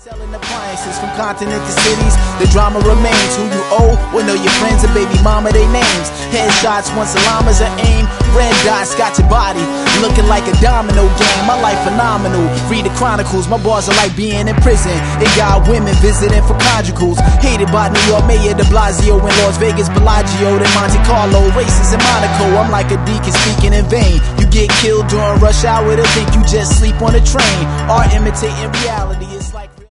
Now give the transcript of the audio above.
Selling appliances from continent to cities, the drama remains. Who you owe? Well, know your friends and baby mama, they names. Headshots, one salamas are aim. Red dots got your body looking like a domino game. My life phenomenal. Read the chronicles, my bars are like being in prison. It got women visiting for conjugals. Hated by New York Mayor de Blasio and Las Vegas Bellagio, then Monte Carlo, races in Monaco. I'm like a deacon speaking in vain. You get killed during rush hour to think you just sleep on a train. Art imitating reality.